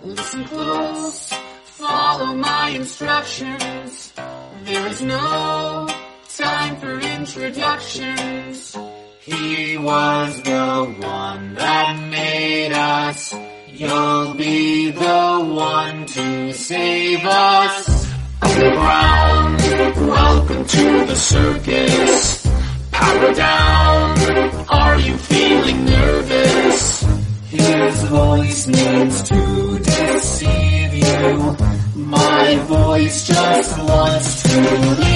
Listen close, follow my instructions. There is no time for introductions. He was the one that made us. You'll be the one to save us. Underground, welcome to the circus. Power down, are you feeling nervous? His voice means to deceive you. My voice just wants to leave